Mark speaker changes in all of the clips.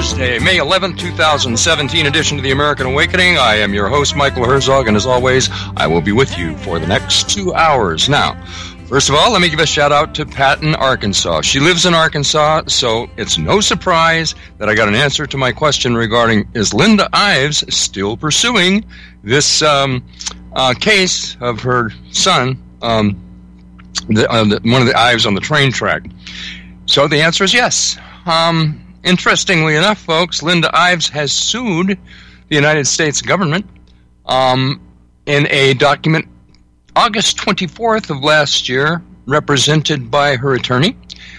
Speaker 1: Thursday, May 11th, 2017 edition of the American Awakening. I am your host, Michael Herzog, and as always, I will be with you for the next 2 hours. Now, first of all, let me give a shout out to Pat in Arkansas. She lives in Arkansas, so it's no surprise that I got an answer to my question regarding, is Linda Ives still pursuing this case of her son, one of the Ives on the train track? So the answer is yes. Interestingly enough, folks, Linda Ives has sued the United States government in a document August 24th of last year, represented by her attorney,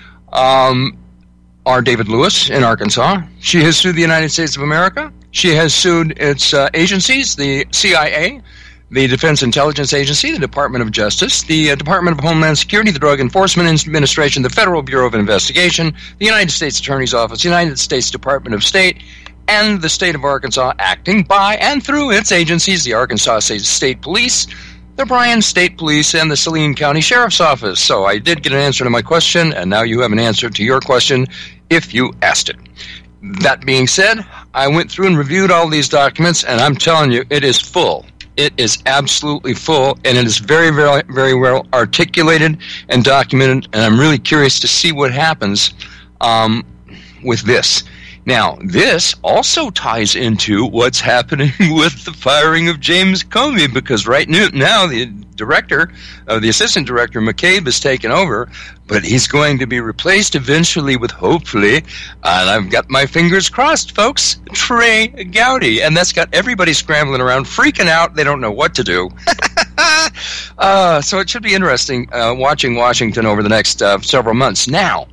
Speaker 1: R. David Lewis in Arkansas. She has sued the United States of America. She has sued its agencies, the CIA, the Defense Intelligence Agency, the Department of Justice, the Department of Homeland Security, the Drug Enforcement Administration, the Federal Bureau of Investigation, the United States Attorney's Office, the United States Department of State, and the state of Arkansas, acting by and through its agencies, the Arkansas State Police, the Bryan State Police, and the Saline County Sheriff's Office. So I did get an answer to my question, and now you have an answer to your question if you asked it. That being said, I went through and reviewed all these documents, and I'm telling you, it is full. It is absolutely full, and it is very, very, very well articulated and documented, and I'm really curious to see what happens with this. Now, this also ties into what's happening with the firing of James Comey, because right now the assistant director, McCabe, has taken over, but he's going to be replaced eventually with, hopefully, and I've got my fingers crossed, folks, Trey Gowdy, and that's got everybody scrambling around, freaking out. They don't know what to do. So it should be interesting watching Washington over the next several months. Now,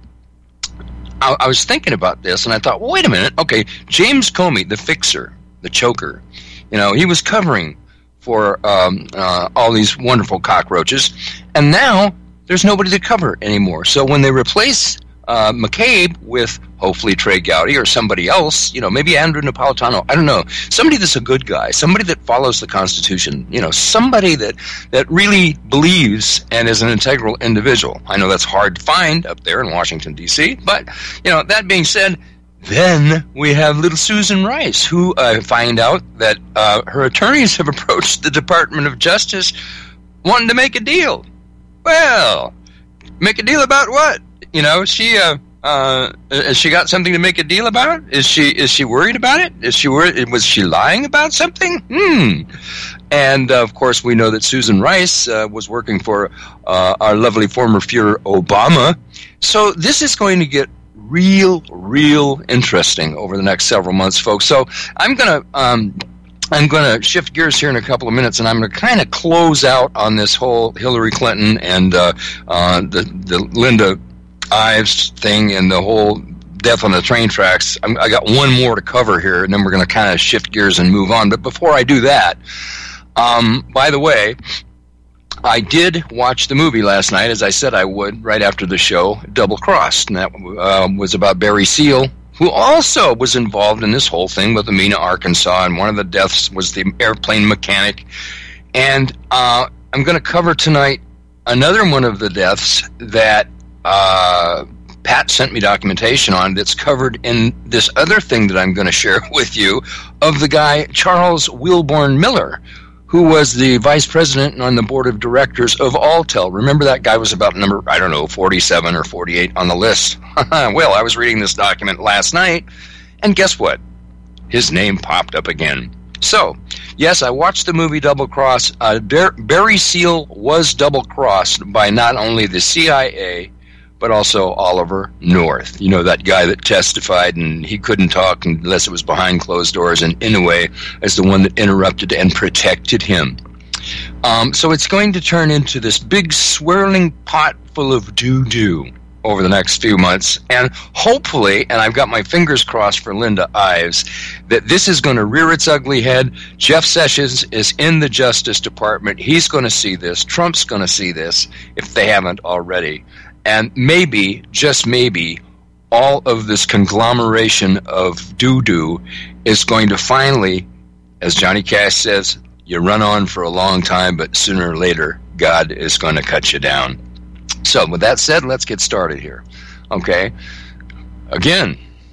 Speaker 1: I was thinking about this, and I thought, well, wait a minute. Okay, James Comey, the fixer, the choker, he was covering for all these wonderful cockroaches, and now there's nobody to cover anymore. So when they replace McCabe with hopefully Trey Gowdy or somebody else, maybe Andrew Napolitano, I don't know, somebody that's a good guy, somebody that follows the Constitution, somebody that really believes and is an integral individual. I know that's hard to find up there in Washington, D.C., but, that being said, then we have little Susan Rice, who I find out that her attorneys have approached the Department of Justice wanting to make a deal. Well, make a deal about what? Has she got something to make a deal about? Is she worried about it? Is she worried? Was she lying about something? And of course, we know that Susan Rice was working for our lovely former Führer Obama. So this is going to get real interesting over the next several months, folks. So I'm gonna shift gears here in a couple of minutes, and I'm gonna kind of close out on this whole Hillary Clinton and the Linda Ives thing and the whole death on the train tracks. I got one more to cover here, and then we're going to kind of shift gears and move on. But before I do that, by the way, I did watch the movie last night, as I said I would, right after the show, Double Crossed, and that was about Barry Seal, who also was involved in this whole thing with Amina, Arkansas, and one of the deaths was the airplane mechanic. And I'm going to cover tonight another one of the deaths that Pat sent me documentation on that's covered in this other thing that I'm going to share with you of the guy Charles Wilborn Miller, who was the vice president on the board of directors of Alltel. Remember, that guy was about number, 47 or 48 on the list. Well, I was reading this document last night, and guess what? His name popped up again. So, yes, I watched the movie Double Cross. Barry Seal was double-crossed by not only the CIA, but also Oliver North. That guy that testified, and he couldn't talk unless it was behind closed doors, and Inouye as the one that interrupted and protected him. So it's going to turn into this big swirling pot full of doo-doo over the next few months, and hopefully, and I've got my fingers crossed for Linda Ives, that this is going to rear its ugly head. Jeff Sessions is in the Justice Department. He's going to see this. Trump's going to see this, if they haven't already. And maybe, just maybe, all of this conglomeration of doo-doo is going to finally, as Johnny Cash says, you run on for a long time, but sooner or later, God is going to cut you down. So, with that said, let's get started here. Okay? Again,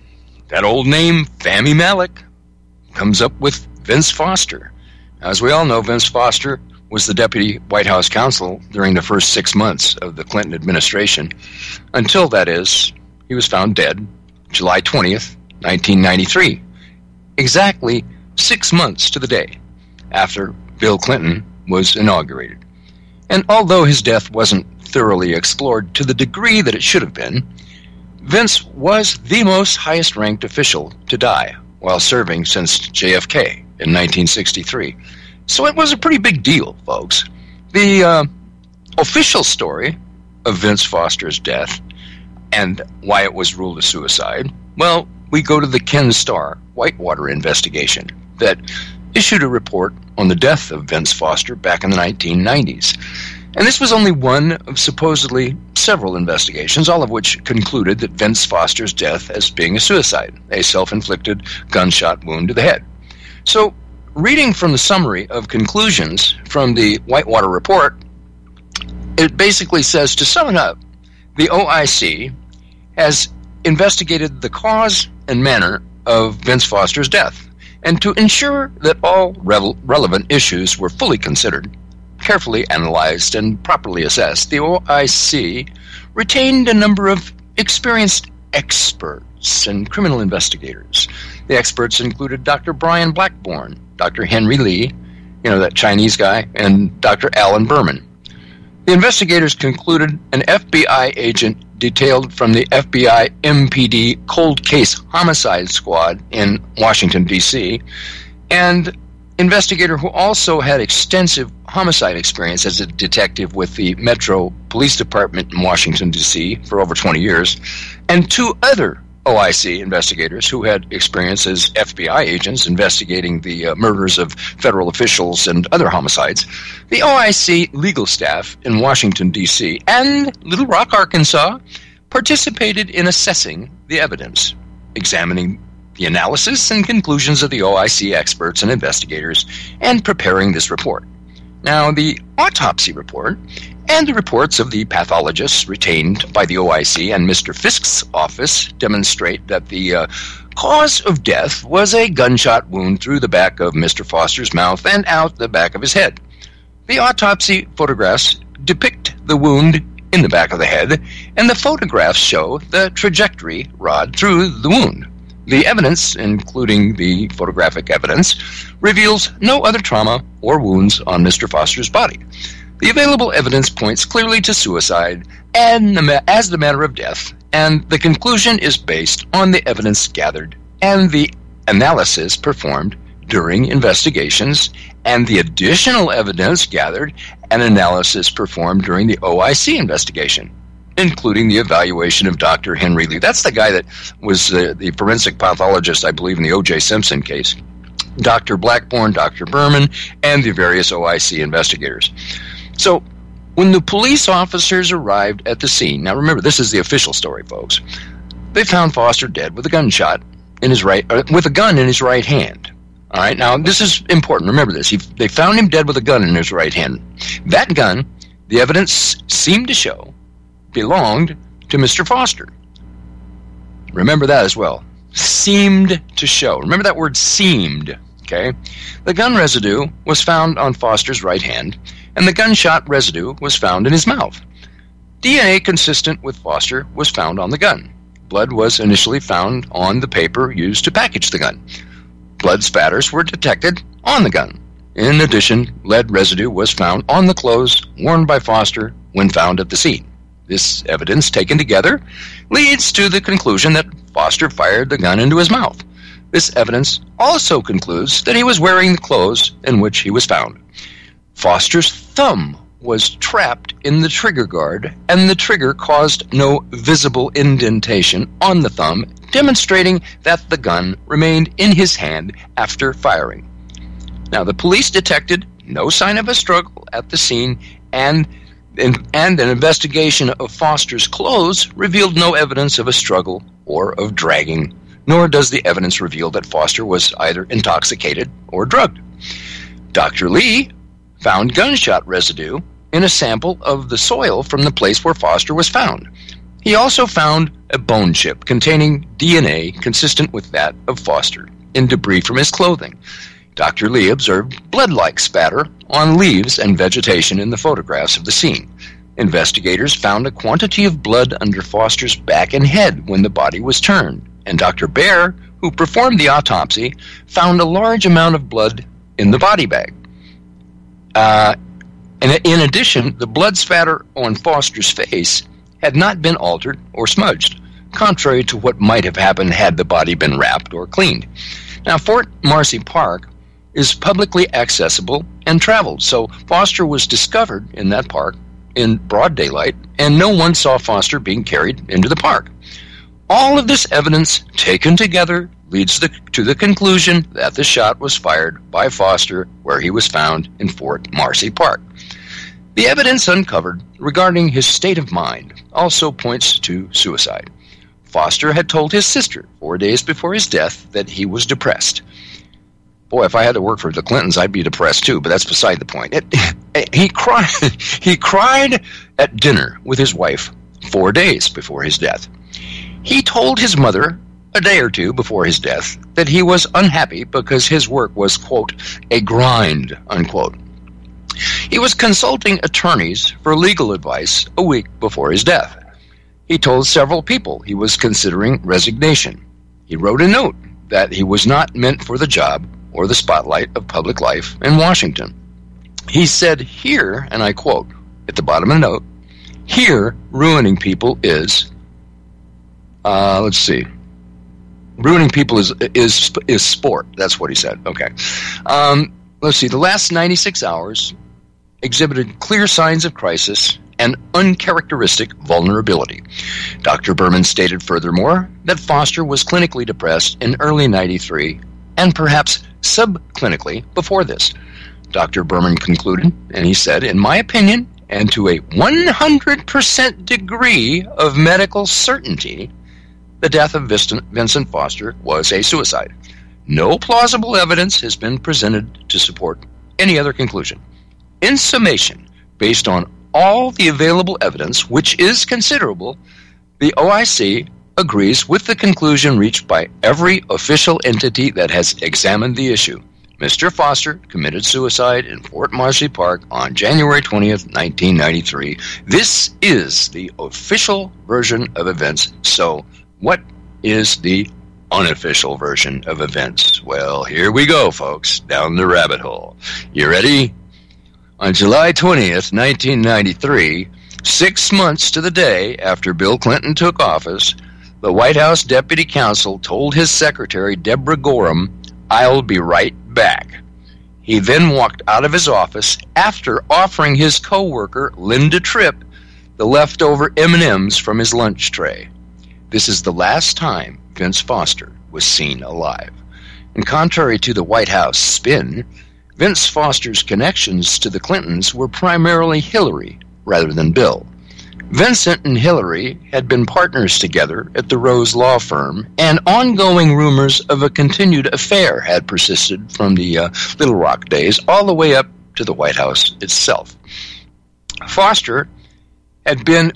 Speaker 1: that old name, Fami Malek, comes up with Vince Foster. As we all know, Vince Foster was the deputy White House counsel during the first 6 months of the Clinton administration, until, that is, he was found dead July 20th, 1993, exactly 6 months to the day after Bill Clinton was inaugurated. And although his death wasn't thoroughly explored to the degree that it should have been, Vince was the most highest-ranked official to die while serving since JFK in 1963. So it was a pretty big deal, folks. The official story of Vince Foster's death and why it was ruled a suicide, well, we go to the Ken Starr Whitewater investigation that issued a report on the death of Vince Foster back in the 1990s. And this was only one of supposedly several investigations, all of which concluded that Vince Foster's death as being a suicide, a self-inflicted gunshot wound to the head. So, reading from the summary of conclusions from the Whitewater report, it basically says, to sum it up, the OIC has investigated the cause and manner of Vince Foster's death, and to ensure that all relevant issues were fully considered, carefully analyzed, and properly assessed, the OIC retained a number of experienced experts and criminal investigators. The experts included Dr. Brian Blackburn, Dr. Henry Lee, that Chinese guy, and Dr. Alan Berman. The investigators concluded an FBI agent detailed from the FBI MPD Cold Case Homicide Squad in Washington, D.C., and investigator who also had extensive homicide experience as a detective with the Metro Police Department in Washington, D.C. for over 20 years, and 2 other OIC investigators who had experience as FBI agents investigating the murders of federal officials and other homicides. The OIC legal staff in Washington, D.C. and Little Rock, Arkansas participated in assessing the evidence, examining the analysis and conclusions of the OIC experts and investigators, and preparing this report. Now, the autopsy report and the reports of the pathologists retained by the OIC and Mr. Fisk's office demonstrate that the cause of death was a gunshot wound through the back of Mr. Foster's mouth and out the back of his head. The autopsy photographs depict the wound in the back of the head, and the photographs show the trajectory rod through the wound. The evidence, including the photographic evidence, reveals no other trauma or wounds on Mr. Foster's body. The available evidence points clearly to suicide as the manner of death, and the conclusion is based on the evidence gathered and the analysis performed during investigations and the additional evidence gathered and analysis performed during the OIC investigation, including the evaluation of Dr. Henry Lee. That's the guy that was the forensic pathologist, I believe, in the O.J. Simpson case. Dr. Blackburn, Dr. Berman, and the various OIC investigators. So, when the police officers arrived at the scene, now remember, this is the official story, folks, they found Foster dead with a gun in his right hand. All right, now this is important. Remember this. They found him dead with a gun in his right hand. That gun, the evidence seemed to show, belonged to Mr. Foster. Remember that as well. Seemed to show. Remember that word seemed, okay? The gun residue was found on Foster's right hand, and the gunshot residue was found in his mouth. DNA consistent with Foster was found on the gun. Blood was initially found on the paper used to package the gun. Blood spatters were detected on the gun. In addition, lead residue was found on the clothes worn by Foster when found at the scene. This evidence, taken together, leads to the conclusion that Foster fired the gun into his mouth. This evidence also concludes that he was wearing the clothes in which he was found. Foster's thumb was trapped in the trigger guard, and the trigger caused no visible indentation on the thumb, demonstrating that the gun remained in his hand after firing. Now, the police detected no sign of a struggle at the scene, and an investigation of Foster's clothes revealed no evidence of a struggle or of dragging, nor does the evidence reveal that Foster was either intoxicated or drugged. Dr. Lee found gunshot residue in a sample of the soil from the place where Foster was found. He also found a bone chip containing DNA consistent with that of Foster in debris from his clothing. Dr. Lee observed blood-like spatter on leaves and vegetation in the photographs of the scene. Investigators found a quantity of blood under Foster's back and head when the body was turned, and Dr. Baer, who performed the autopsy, found a large amount of blood in the body bag. And in addition, the blood spatter on Foster's face had not been altered or smudged, contrary to what might have happened had the body been wrapped or cleaned. Now, Fort Marcy Park is publicly accessible and traveled, so Foster was discovered in that park in broad daylight, and no one saw Foster being carried into the park. All of this evidence taken together leads to the conclusion that the shot was fired by Foster where he was found in Fort Marcy Park. The evidence uncovered regarding his state of mind also points to suicide. Foster had told his sister 4 days before his death that he was depressed. Boy, if I had to work for the Clintons, I'd be depressed too, but that's beside the point. He cried at dinner with his wife 4 days before his death. He told his mother a day or two before his death that he was unhappy because his work was, quote, a grind, unquote. He was consulting attorneys for legal advice a week before his death. He told several people he was considering resignation. He wrote a note that he was not meant for the job or the spotlight of public life in Washington. He said here, and I quote at the bottom of the note, "Here, ruining people is," ruining people is sport. That's what he said. Okay. Let's see. The last 96 hours exhibited clear signs of crisis and uncharacteristic vulnerability. Dr. Berman stated furthermore that Foster was clinically depressed in early 93 and perhaps subclinically before this. Dr. Berman concluded, and he said, "In my opinion, and to a 100% degree of medical certainty, the death of Vincent Foster was a suicide. No plausible evidence has been presented to support any other conclusion. In summation, based on all the available evidence, which is considerable, the OIC agrees with the conclusion reached by every official entity that has examined the issue. Mr. Foster committed suicide in Fort Marcy Park on January 20th, 1993. This is the official version of events. So, what is the unofficial version of events? Well, here we go, folks, down the rabbit hole. You ready? On July 20th, 1993, 6 months to the day after Bill Clinton took office, the White House Deputy Counsel told his secretary, Deborah Gorham, "I'll be right back." He then walked out of his office after offering his co-worker, Linda Tripp, the leftover M&Ms from his lunch tray. This is the last time Vince Foster was seen alive. And contrary to the White House spin, Vince Foster's connections to the Clintons were primarily Hillary rather than Bill. Vincent and Hillary had been partners together at the Rose Law Firm, and ongoing rumors of a continued affair had persisted from the Little Rock days all the way up to the White House itself. Foster had been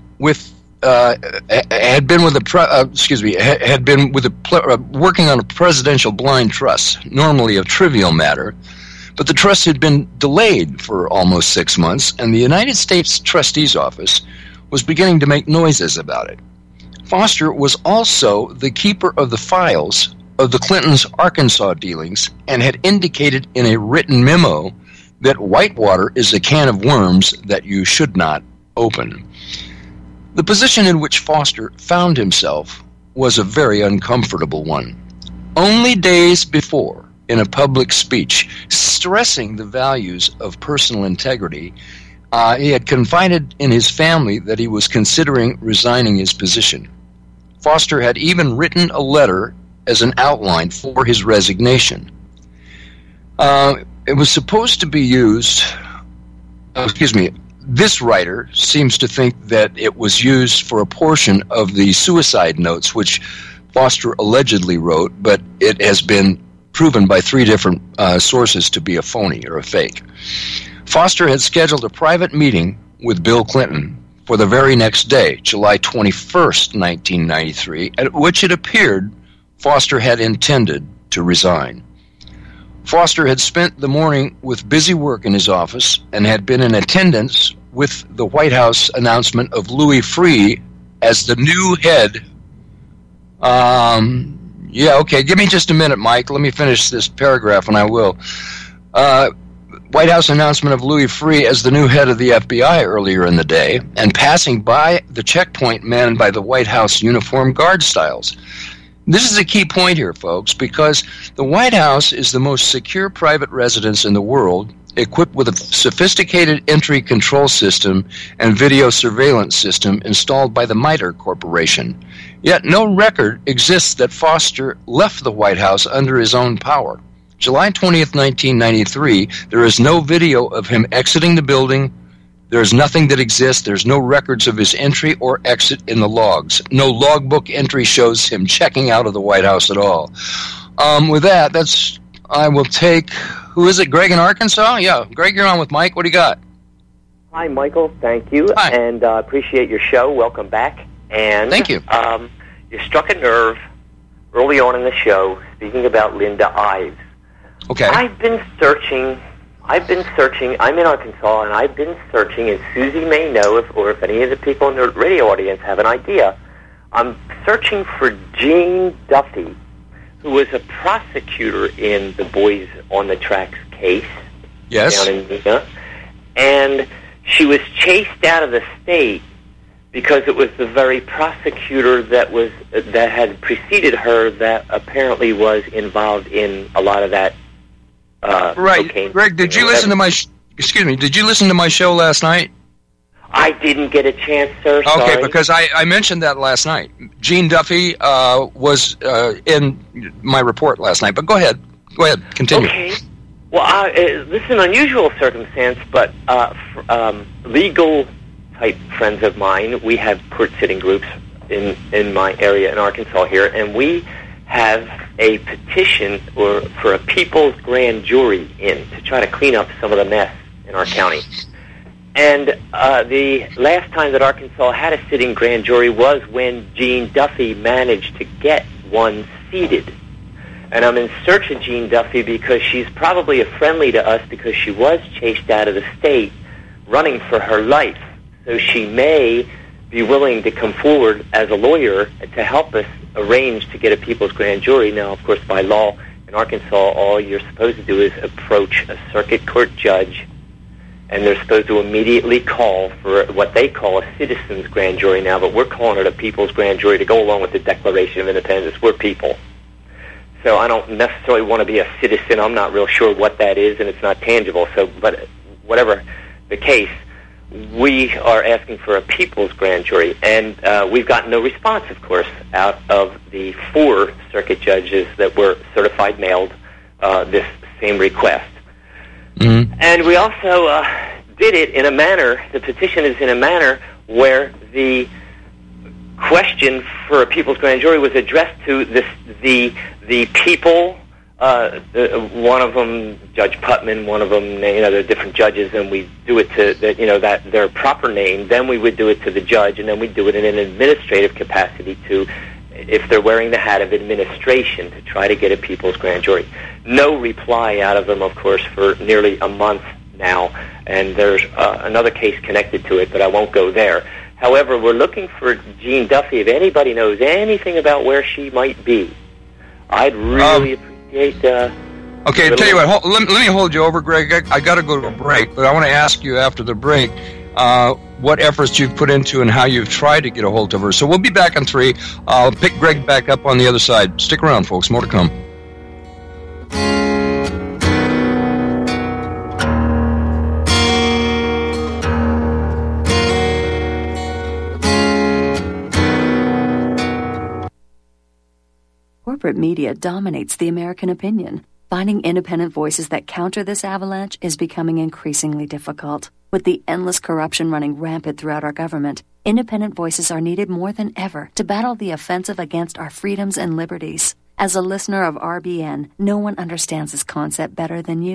Speaker 1: working on a presidential blind trust, normally a trivial matter, but the trust had been delayed for almost 6 months, and the United States Trustee's Office was beginning to make noises about it. Foster was also the keeper of the files of the Clintons' Arkansas dealings and had indicated in a written memo that Whitewater is a can of worms that you should not open. The position in which Foster found himself was a very uncomfortable one. Only days before, in a public speech stressing the values of personal integrity, he had confided in his family that he was considering resigning his position. Foster had even written a letter as an outline for his resignation. It was supposed to be used, this writer seems to think that it was used for a portion of the suicide notes which Foster allegedly wrote, but it has been proven by 3 different sources to be a phony or a fake. Foster had scheduled a private meeting with Bill Clinton for the very next day, July 21st, 1993, at which it appeared Foster had intended to resign. Foster had spent the morning with busy work in his office and had been in attendance with the White House announcement of Louis Freeh as the new head. Give me just a minute, Mike. Let me finish this paragraph and I will. White House announcement of Louis Freeh as the new head of the FBI earlier in the day, and passing by the checkpoint manned by the White House uniform guard styles. This is a key point here, folks, because the White House is the most secure private residence in the world, equipped with a sophisticated entry control system and video surveillance system installed by the MITRE Corporation. Yet no record exists that Foster left the White House under his own power. July 20th, 1993, there is no video of him exiting the building. There's nothing that exists. There's no records of his entry or exit in the logs. No logbook entry shows him checking out of the White House at all. With that, I will take, who is it, Greg in Arkansas? Yeah, Greg, you're on with Mike. What do you got?
Speaker 2: Hi, Michael. Thank you.
Speaker 1: Hi.
Speaker 2: And appreciate your show. Welcome back. And
Speaker 1: thank you.
Speaker 2: You struck a nerve early on in the show, speaking about Linda Ives.
Speaker 1: Okay.
Speaker 2: I've been searching. I'm in Arkansas, and I've been searching, and Susie may know if any of the people in the radio audience have an idea. I'm searching for Jean Duffy, who was a prosecutor in the Boys on the Tracks case.
Speaker 1: Yes.
Speaker 2: Down in Nina. And she was chased out of the state because it was the very prosecutor that had preceded her that apparently was involved in a lot of that.
Speaker 1: Right,
Speaker 2: cocaine.
Speaker 1: Greg. Did you listen to my? Did you listen to my show last night?
Speaker 2: I didn't get a chance, sir.
Speaker 1: Okay,
Speaker 2: sorry.
Speaker 1: because I mentioned that last night. Jean Duffy was in my report last night. But go ahead, continue.
Speaker 2: Okay. Well, this is an unusual circumstance, but legal type friends of mine, we have court-sitting groups in my area in Arkansas here, and we have a petition for a people's grand jury in to try to clean up some of the mess in our county. And the last time that Arkansas had a sitting grand jury was when Jean Duffy managed to get one seated. And I'm in search of Jean Duffy because she's probably a friendly to us because she was chased out of the state running for her life. So she may be willing to come forward as a lawyer to help us arrange to get a people's grand jury. Now, of course, by law in Arkansas, all you're supposed to do is approach a circuit court judge, and they're supposed to immediately call for what they call a citizen's grand jury now, but we're calling it a people's grand jury to go along with the Declaration of Independence. We're people. So I don't necessarily want to be a citizen. I'm not real sure what that is, and it's not tangible. So, but whatever the case, we are asking for a people's grand jury, and we've gotten no response, of course, out of the 4 circuit judges that were certified mailed this same request. Mm-hmm. And we also did it in a manner, the petition is in a manner where the question for a people's grand jury was addressed to the people. One of them, Judge Putman, one of them, they're different judges, and we do it to that their proper name. Then we would do it to the judge, and then we do it in an administrative capacity to, if they're wearing the hat of administration, to try to get a people's grand jury. No reply out of them, of course, for nearly a month now, and there's another case connected to it, but I won't go there. However, we're looking for Jean Duffy. If anybody knows anything about where she might be, I'd really appreciate.
Speaker 1: Okay, tell you what. Let me hold you over, Greg. I got to go to a break, but I want to ask you after the break what efforts you've put into and how you've tried to get a hold of her. So we'll be back in 3. I'll pick Greg back up on the other side. Stick around, folks. More to come.
Speaker 3: Corporate media dominates the American opinion. Finding independent voices that counter this avalanche is becoming increasingly difficult. With the endless corruption running rampant throughout our government, independent voices are needed more than ever to battle the offensive against our freedoms and liberties. As a listener of RBN, no one understands this concept better than you.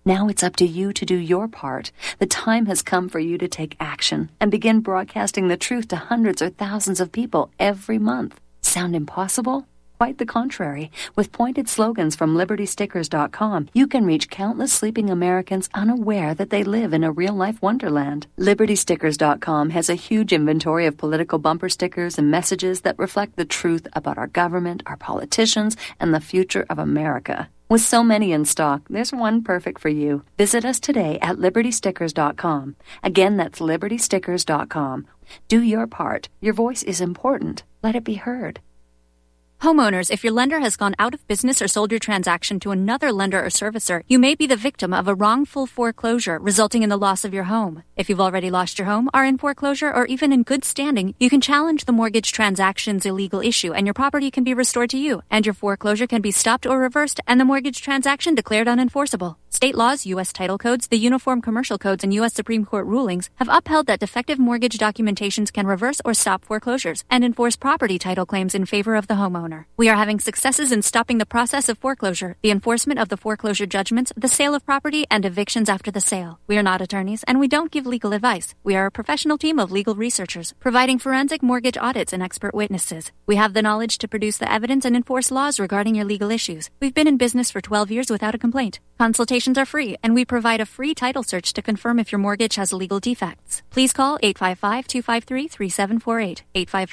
Speaker 3: Now it's up to you to do your part. The time has come for you to take action and begin broadcasting the truth to hundreds or thousands of people every month. Sound impossible? Quite the contrary. With pointed slogans from LibertyStickers.com, you can reach countless sleeping Americans unaware that they live in a real-life wonderland. LibertyStickers.com has a huge inventory of political bumper stickers and messages that reflect the truth about our government, our politicians, and the future of America. With so many in stock, there's one perfect for you. Visit us today at LibertyStickers.com. Again, that's LibertyStickers.com. Do your part. Your voice is important. Let it be heard.
Speaker 4: Homeowners, if your lender has gone out of business or sold your transaction to another lender or servicer, you may be the victim of a wrongful foreclosure resulting in the loss of your home. If you've already lost your home, are in foreclosure, or even in good standing, you can challenge the mortgage transaction's illegal issue and your property can be restored to you, and your foreclosure can be stopped or reversed and the mortgage transaction declared unenforceable. State laws, U.S. title codes, the Uniform Commercial Codes, and U.S. Supreme Court rulings have upheld that defective mortgage documentations can reverse or stop foreclosures and enforce property title claims in favor of the homeowner. We are having successes in stopping the process of foreclosure, the enforcement of the foreclosure judgments, the sale of property, and evictions after the sale. We are not attorneys, and we don't give legal advice. We are a professional team of legal researchers, providing forensic mortgage audits and expert witnesses. We have the knowledge to produce the evidence and enforce laws regarding your legal issues. We've been in business for 12 years without a complaint. Consultations are free, and we provide a free title search to confirm if your mortgage has legal defects. Please call 855-253-3748.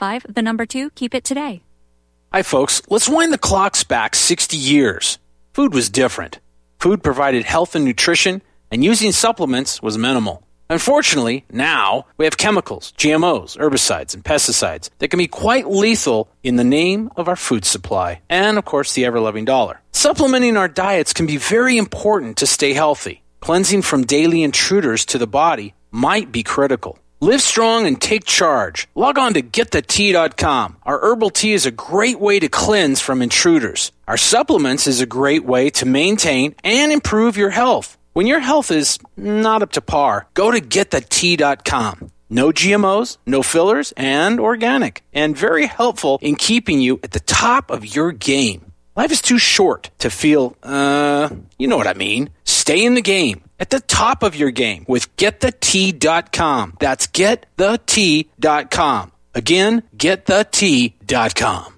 Speaker 4: 855, 2, keep it today.
Speaker 5: Hi, folks. Let's wind the clocks back 60 years. Food was different. Food provided health and nutrition, and using supplements was minimal. Unfortunately, now we have chemicals, GMOs, herbicides, and pesticides that can be quite lethal in the name of our food supply and, of course, the ever-loving dollar. Supplementing our diets can be very important to stay healthy. Cleansing from daily intruders to the body might be critical. Live strong and take charge. Log on to GetTheTea.com. Our herbal tea is a great way to cleanse from intruders. Our supplements is a great way to maintain and improve your health. When your health is not up to par, go to GetTheTea.com. No GMOs, no fillers, and organic. And very helpful in keeping you at the top of your game. Life is too short to feel, you know what I mean. Stay in the game. At the top of your game with GetTheTea.com. That's GetTheTea.com. Again, GetTheTea.com.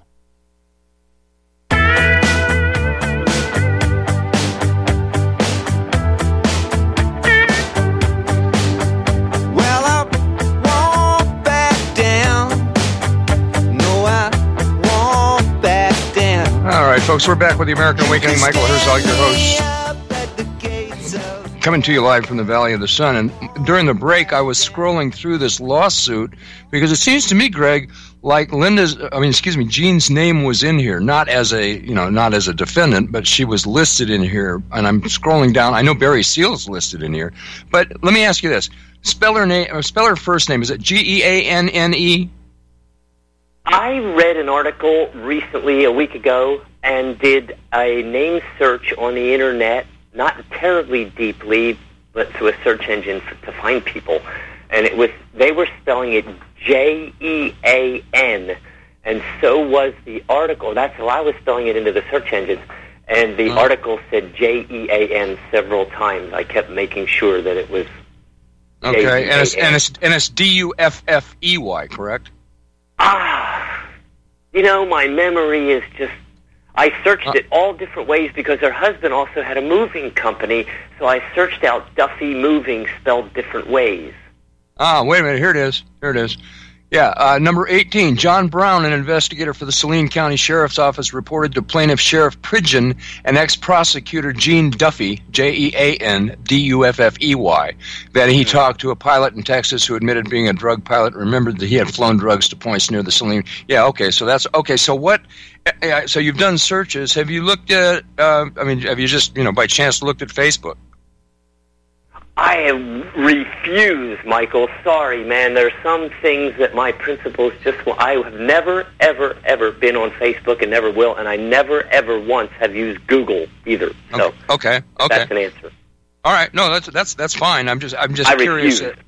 Speaker 6: Well, I won't back down. No, I won't back down.
Speaker 1: All right, folks, we're back with the American Awakening. Michael Herzog, your host. Coming to you live from the Valley of the Sun. And during the break, I was scrolling through this lawsuit because it seems to me, Greg, like Jean's name was in here, not as a defendant, but she was listed in here. And I'm scrolling down. I know Barry Seal's listed in here, but let me ask you this: spell her first name. Is it Geanne?
Speaker 2: I read an article recently, a week ago, and did a name search on the internet. Not terribly deeply, but through a search engine to find people. And they were spelling it Jean, and so was the article. That's how I was spelling it into the search engines. And the article said Jean several times. I kept making sure that it was
Speaker 1: okay,
Speaker 2: Jean.
Speaker 1: and it's Duffey, correct?
Speaker 2: My memory is just... I searched it all different ways because her husband also had a moving company, so I searched out Duffey Moving spelled different ways.
Speaker 1: Wait a minute. Here it is. Yeah, number 18, John Brown, an investigator for the Saline County Sheriff's Office, reported to Plaintiff Sheriff Pridgeon and ex-prosecutor Gene Duffey, Jeanduffey, that he talked to a pilot in Texas who admitted being a drug pilot, remembered that he had flown drugs to points near the Saline. Yeah, okay, so that's... Okay, so what... So you've done searches. Have you looked at... have you just, by chance looked at Facebook?
Speaker 2: I have refused, Michael. Sorry, man. There are some things that my principles just... I have never, ever, ever been on Facebook and never will, and I never, ever once have used Google either. So
Speaker 1: okay.
Speaker 2: That's an answer.
Speaker 1: All right. No, that's fine. I'm just
Speaker 2: I
Speaker 1: curious.
Speaker 2: refuse.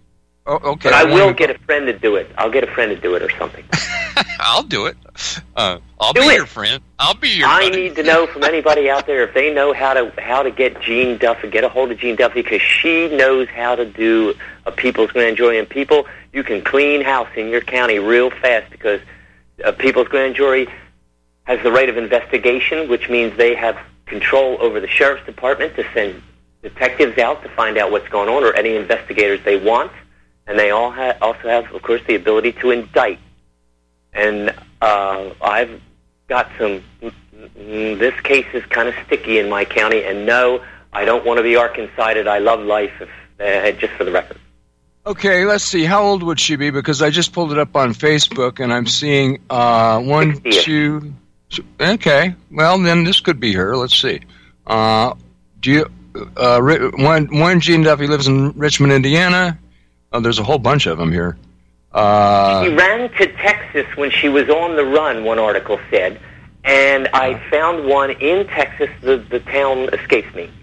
Speaker 1: Oh, okay.
Speaker 2: But I will get a friend to do it. I'll get a friend to do it or something.
Speaker 1: I'll do it. I'll be your friend. I'll be your
Speaker 2: I
Speaker 1: buddy.
Speaker 2: need to know from anybody out there if they know how to get Jean Duffy, get a hold of Jean Duffy, because she knows how to do a people's grand jury. And people, you can clean house in your county real fast because a people's grand jury has the right of investigation, which means they have control over the sheriff's department to send detectives out to find out what's going on, or any investigators they want. And they all also have, of course, the ability to indict. And I've got some. This case is kind of sticky in my county, and no, I don't want to be Arkansas-sided. I love life, just for the record.
Speaker 1: Okay, let's see. How old would she be? Because I just pulled it up on Facebook, and I'm seeing 1, 2. Okay, well then this could be her. Let's see. Do you? One Jean Duffy lives in Richmond, Indiana. Oh, there's a whole bunch of them here.
Speaker 2: She ran to Texas when she was on the run, one article said, and I found one in Texas. The town escapes me.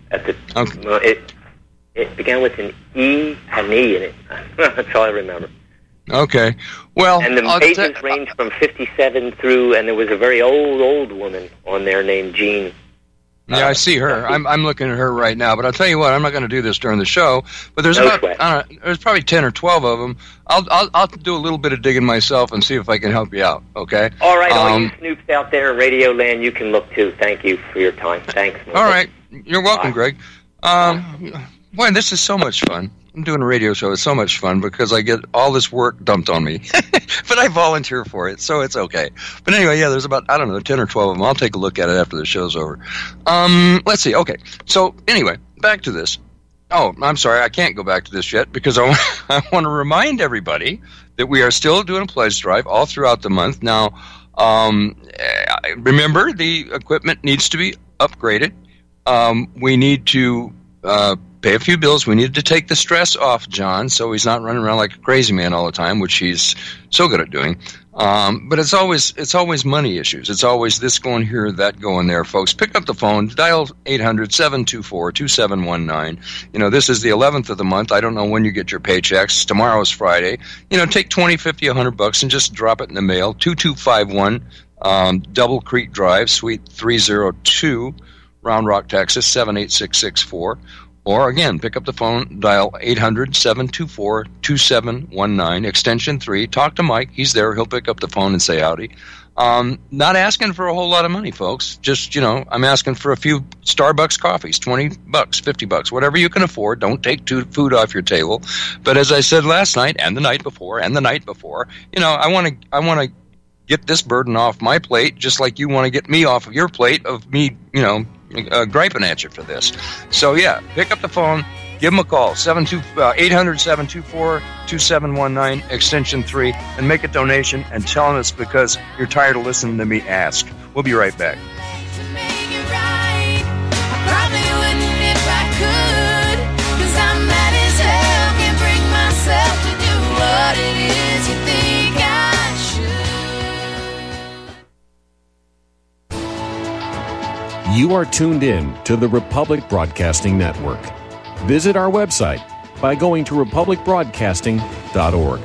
Speaker 2: It began with an E, had an E in it. That's all I remember.
Speaker 1: Okay. Well,
Speaker 2: and the ages range from 57 through, and there was a very old woman on there named Jean.
Speaker 1: Yeah, I see her. I'm looking at her right now. But I'll tell you what, I'm not going to do this during the show. But there's there's probably 10 or 12 of them. I'll do a little bit of digging myself and see if I can help you out. Okay.
Speaker 2: All right, all you snoops out there in Radio Land, you can look too. Thank you for your time. Thanks.
Speaker 1: All right, you're welcome, Greg. Boy, this is so much fun. I'm doing a radio show. It's so much fun because I get all this work dumped on me. But I volunteer for it, so it's okay. But anyway, yeah, there's about, 10 or 12 of them. I'll take a look at it after the show's over. Let's see. Okay. So anyway, back to this. Oh, I'm sorry. I can't go back to this yet because I want to remind everybody that we are still doing a pledge drive all throughout the month. Now, remember, the equipment needs to be upgraded. We need to pay a few bills. We need to take the stress off John so he's not running around like a crazy man all the time, which he's so good at doing. But it's always money issues. It's always this going here, that going there, folks. Pick up the phone, dial 800-724-2719. This is the 11th of the month. I don't know when you get your paychecks. Tomorrow's Friday. Take $20, $50, $100 and just drop it in the mail. 2251 Double Creek Drive, Suite 302, Round Rock, Texas, 78664. Or, again, pick up the phone, dial 800-724-2719, extension 3. Talk to Mike. He's there. He'll pick up the phone and say howdy. Not asking for a whole lot of money, folks. Just, I'm asking for a few Starbucks coffees, $20, $50, whatever you can afford. Don't take food off your table. But as I said last night and the night before, I want to get this burden off my plate just like you want to get me off of your plate of me, griping at you for this. So, yeah, pick up the phone, give them a call, 800-724-2719, extension 3, and make a donation and tell us because you're tired of listening to me ask. We'll be right back.
Speaker 7: You are tuned in to the Republic Broadcasting Network. Visit our website by going to republicbroadcasting.org.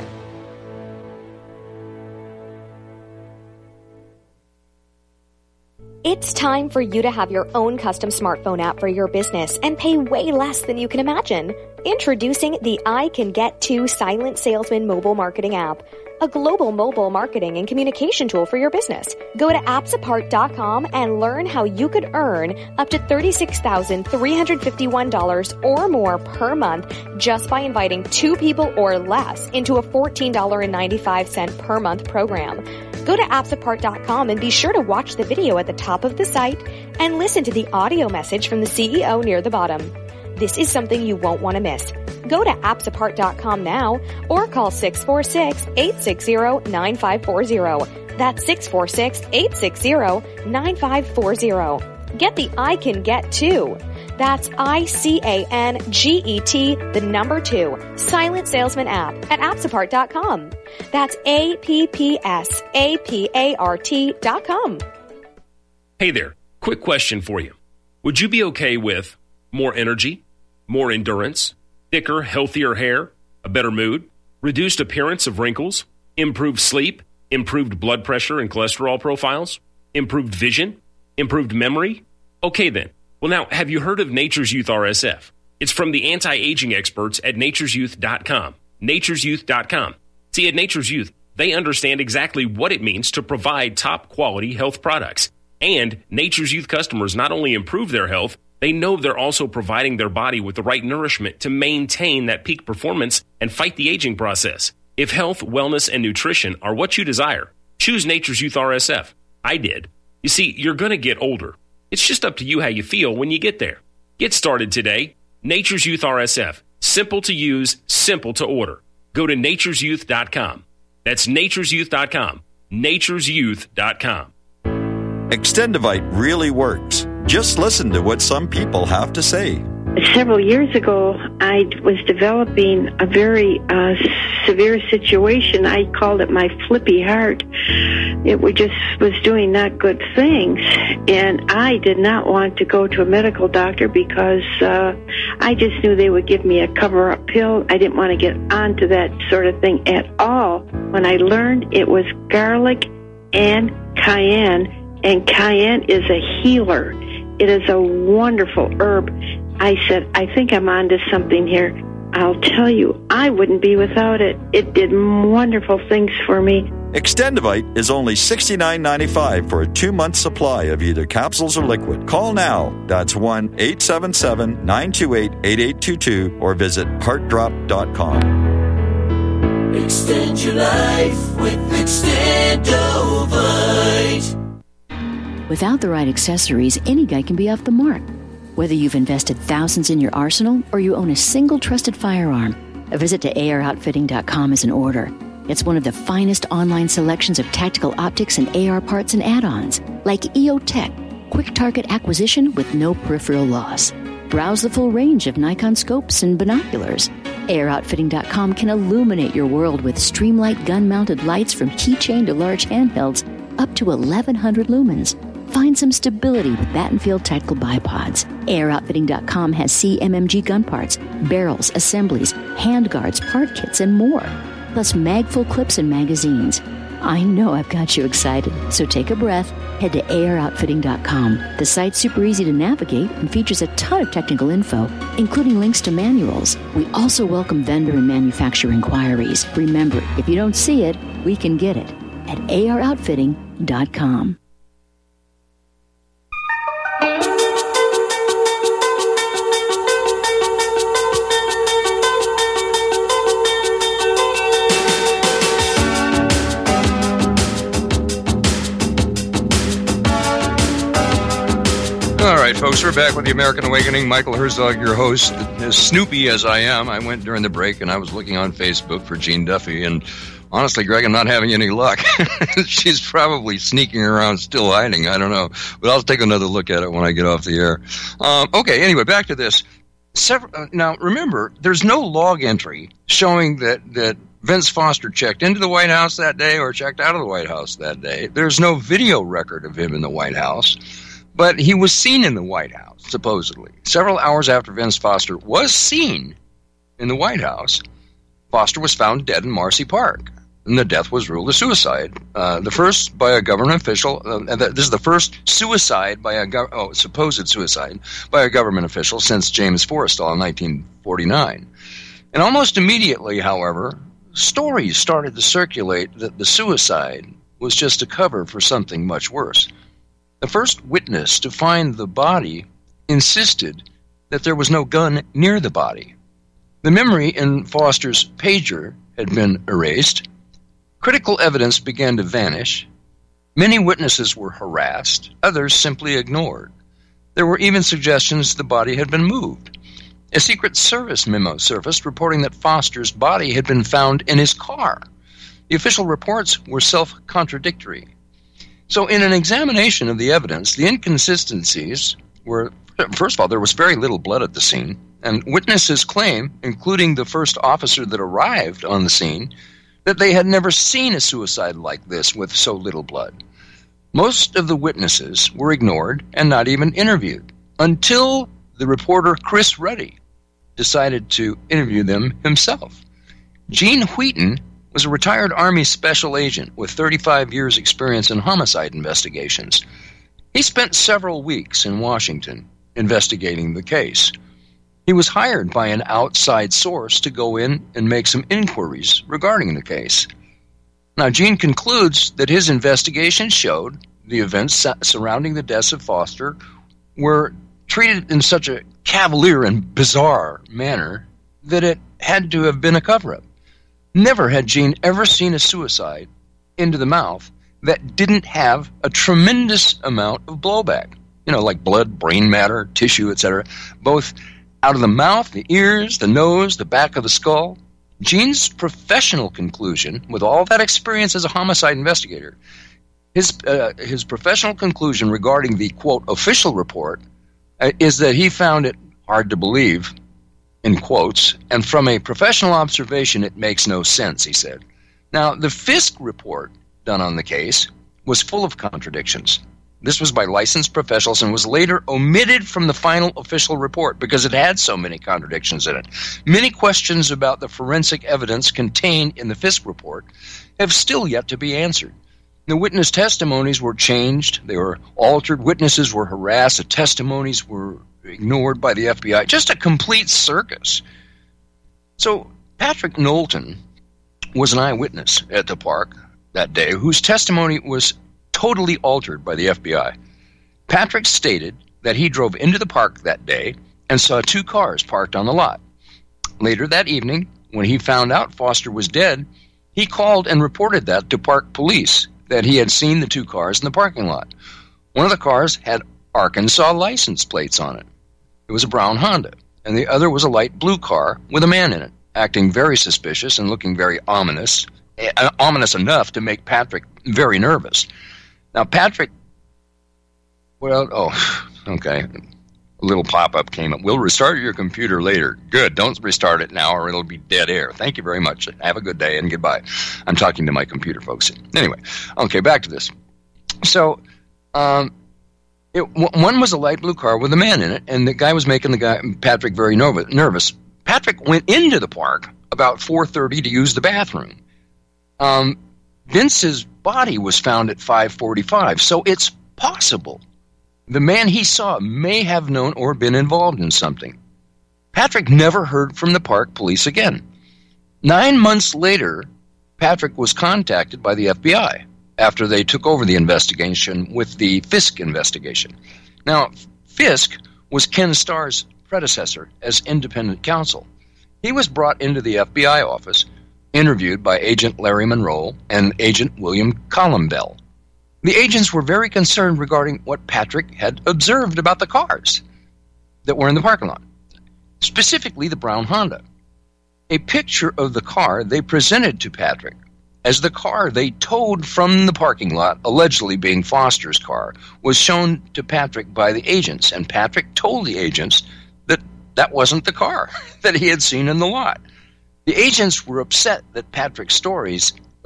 Speaker 8: It's time for you to have your own custom smartphone app for your business and pay way less than you can imagine. Introducing the I Can Get To Silent Salesman mobile marketing app, a global mobile marketing and communication tool for your business. Go to appsapart.com and learn how you could earn up to $36,351 or more per month just by inviting 2 people or less into a $14.95 per month program. Go to appsapart.com and be sure to watch the video at the top of the site and listen to the audio message from the CEO near the bottom. This is something you won't want to miss. Go to appsapart.com now or call 646-860-9540. That's 646-860-9540. Get the I Can Get To. That's ICANGET, the number 2, Silent Salesman app at appsapart.com. That's APPSAPART.com.
Speaker 9: Hey there, quick question for you. Would you be okay with more energy, more endurance, thicker, healthier hair, a better mood, Reduced appearance of wrinkles, improved sleep, improved blood pressure and cholesterol profiles, improved vision, improved memory? Okay then. Well now, have you heard of Nature's Youth RSF? It's from the anti-aging experts at nature'syouth.com. nature'syouth.com. See, at Nature's Youth, they understand exactly what it means to provide top-quality health products. And Nature's Youth customers not only improve their health, they know they're also providing their body with the right nourishment to maintain that peak performance and fight the aging process. If health, wellness, and nutrition are what you desire, choose Nature's Youth RSF. I did. You see, you're going to get older. It's just up to you how you feel when you get there. Get started today. Nature's Youth RSF. Simple to use, simple to order. Go to nature'syouth.com. That's nature'syouth.com. nature'syouth.com.
Speaker 10: Extendivite really works. Just listen to what some people have to say.
Speaker 11: Several years ago, I was developing a very severe situation. I called it my flippy heart. It was doing not good things, and I did not want to go to a medical doctor because I just knew they would give me a cover-up pill. I didn't want to get onto that sort of thing at all. When I learned it was garlic and cayenne is a healer. It is a wonderful herb. I said, I think I'm onto something here. I'll tell you, I wouldn't be without it. It did wonderful things for me.
Speaker 10: Extendivite is only $69.95 for a 2-month supply of either capsules or liquid. Call now. That's 1-877-928-8822 or visit heartdrop.com.
Speaker 6: Extend your life with Extendovite.
Speaker 12: Without the right accessories, any guy can be off the mark. Whether you've invested thousands in your arsenal or you own a single trusted firearm, a visit to AROutfitting.com is in order. It's one of the finest online selections of tactical optics and AR parts and add-ons, like EOTech, quick target acquisition with no peripheral loss. Browse the full range of Nikon scopes and binoculars. AROutfitting.com can illuminate your world with Streamlight gun-mounted lights from keychain to large handhelds up to 1,100 lumens. Find some stability with Battenfield Tactical Bipods. AirOutfitting.com has CMMG gun parts, barrels, assemblies, handguards, part kits, and more. Plus mag-full clips and magazines. I know I've got you excited, so take a breath. Head to AirOutfitting.com. The site's super easy to navigate and features a ton of technical info, including links to manuals. We also welcome vendor and manufacturer inquiries. Remember, if you don't see it, we can get it at AirOutfitting.com.
Speaker 1: All right, folks, we're back with the American Awakening. Michael Herzog, your host. As snoopy as I am, I went during the break and I was looking on Facebook for Jean Duffy, and honestly, Greg, I'm not having any luck. She's probably sneaking around, still hiding. I don't know, but I'll take another look at it when I get off the air. Okay, anyway, back to this. Now, remember, there's no log entry showing that Vince Foster checked into the White House that day or checked out of the White House that day. There's no video record of him in the White House. But he was seen in the White House, supposedly. Several hours after Vince Foster was seen in the White House, Foster was found dead in Marcy Park, and the death was ruled a suicide. The first by a government official. This is the first suicide by supposed suicide by a government official since James Forrestal in 1949. And almost immediately, however, stories started to circulate that the suicide was just a cover for something much worse. The first witness to find the body insisted that there was no gun near the body. The memory in Foster's pager had been erased. Critical evidence began to vanish. Many witnesses were harassed. Others simply ignored. There were even suggestions the body had been moved. A Secret Service memo surfaced reporting that Foster's body had been found in his car. The official reports were self-contradictory. So in an examination of the evidence, the inconsistencies were, first of all, there was very little blood at the scene, and witnesses claim, including the first officer that arrived on the scene, that they had never seen a suicide like this with so little blood. Most of the witnesses were ignored and not even interviewed until the reporter Chris Ruddy decided to interview them himself. Gene Wheaton was a retired Army special agent with 35 years' experience in homicide investigations. He spent several weeks in Washington investigating the case. He was hired by an outside source to go in and make some inquiries regarding the case. Now, Gene concludes that his investigation showed the events surrounding the deaths of Foster were treated in such a cavalier and bizarre manner that it had to have been a cover-up. Never had Gene ever seen a suicide into the mouth that didn't have a tremendous amount of blowback. Like blood, brain matter, tissue, etc., both out of the mouth, the ears, the nose, the back of the skull. Gene's professional conclusion, with all that experience as a homicide investigator, his professional conclusion regarding the, quote, official report is that he found it hard to believe, in quotes, and from a professional observation, it makes no sense, he said. Now, the Fisk report done on the case was full of contradictions. This was by licensed professionals and was later omitted from the final official report because it had so many contradictions in it. Many questions about the forensic evidence contained in the Fisk report have still yet to be answered. The witness testimonies were changed, they were altered, witnesses were harassed, the testimonies were ignored by the FBI. Just a complete circus. So Patrick Knowlton was an eyewitness at the park that day whose testimony was totally altered by the FBI. Patrick stated that he drove into the park that day and saw 2 cars parked on the lot. Later that evening, when he found out Foster was dead, he called and reported that to park police, that he had seen the 2 cars in the parking lot. One of the cars had Arkansas license plates on it. It was a brown Honda, and the other was a light blue car with a man in it, acting very suspicious and looking very ominous enough to make Patrick very nervous. Now, Patrick, okay, a little pop-up came up. We'll restart your computer later. Good, don't restart it now or it'll be dead air. Thank you very much. Have a good day and goodbye. I'm talking to my computer, folks. Anyway, okay, back to this. So, one was a light blue car with a man in it, and the guy was making Patrick very nervous. Patrick went into the park about 4:30 to use the bathroom. Vince's body was found at 5:45, so it's possible the man he saw may have known or been involved in something. Patrick never heard from the park police again. 9 months later, Patrick was contacted by the FBI after they took over the investigation with the Fisk investigation. Now, Fisk was Ken Starr's predecessor as independent counsel. He was brought into the FBI office, interviewed by Agent Larry Monroe and Agent William Columbell. The agents were very concerned regarding what Patrick had observed about the cars that were in the parking lot, specifically the brown Honda. A picture of the car they presented to Patrick as the car they towed from the parking lot, allegedly being Foster's car, was shown to Patrick by the agents, and Patrick told the agents that that wasn't the car that he had seen in the lot. The agents were upset that Patrick's story